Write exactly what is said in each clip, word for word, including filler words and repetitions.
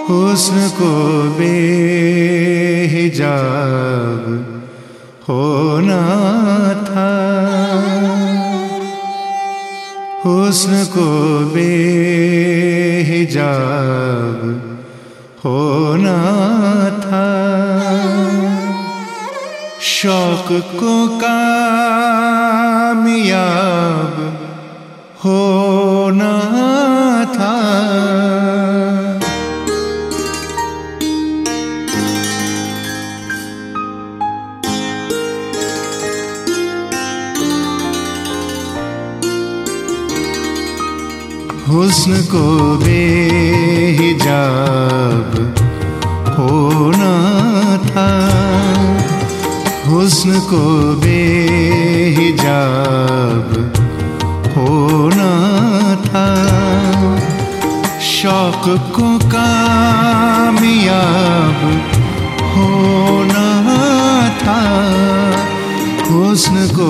हुस्न को बेहिजाब होना था, हुस्न को बेहिजाब होना था, शौक को कामयाब होना था। हुस्न को बेहिजाब होना था, हुस्न को बेहिजाब होना था, शौक को कामयाब होना था, हुस्न को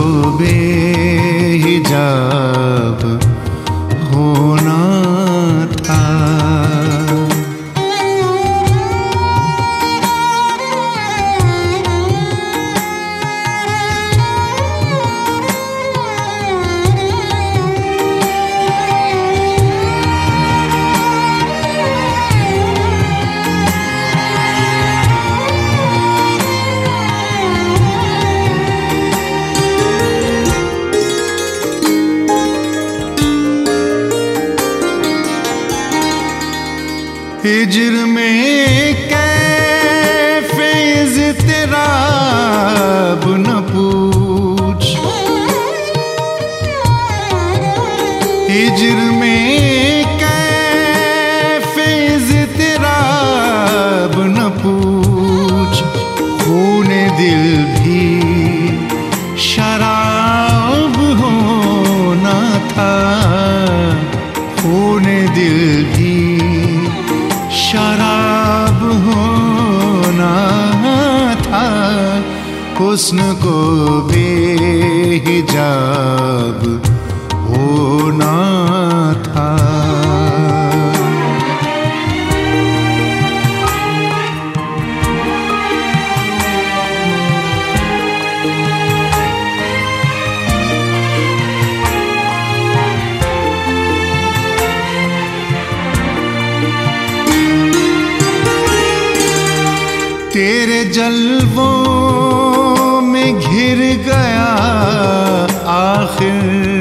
बेहिजाब होना था। हिज्र में कैफ़े इज़्तिराब न पूछ, हिज्र में कैफ़े इज़्तिराब न पूछ, खूने दिल भी शराब होना था, खूने दिल भी शराब होना था, हुस्न को बेहिजाब होना था। तेरे जलवों में घिर गया आखिर,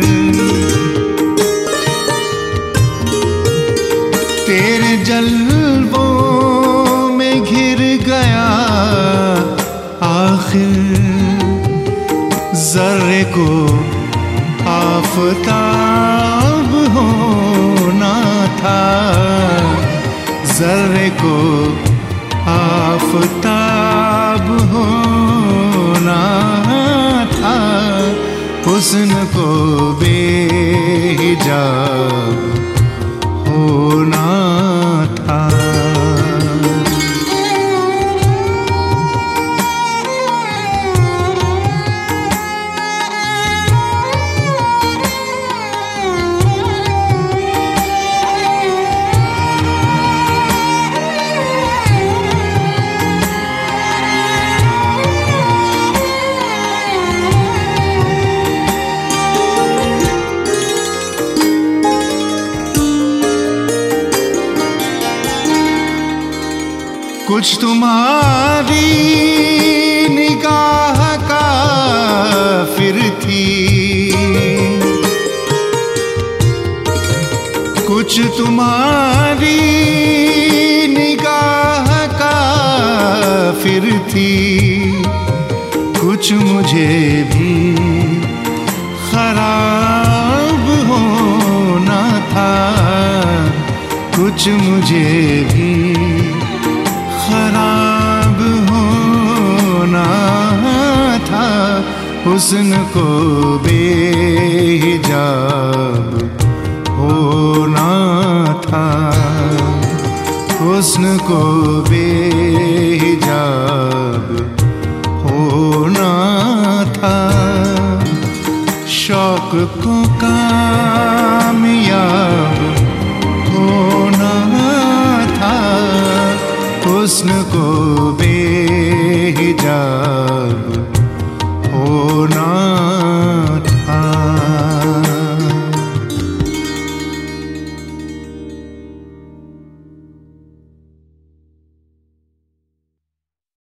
तेरे जलवों में घिर गया आखिर, ज़र्रे को आफ़ताब होना था, ज़र्रे को आफ़ताब होना था, हुस्न को बेहिजाब होना था। कुछ तुम्हारी निगाह का फिर थी, कुछ तुम्हारी निगाह का फिर थी, कुछ मुझे भी खराब होना था, कुछ मुझे भी खराब होना था, हुस्न को बेहिजाब होना था, हुस्न को बेहिजाब होना था, शौक को कामयाब होना था। हुस्न को बेहिजाब होना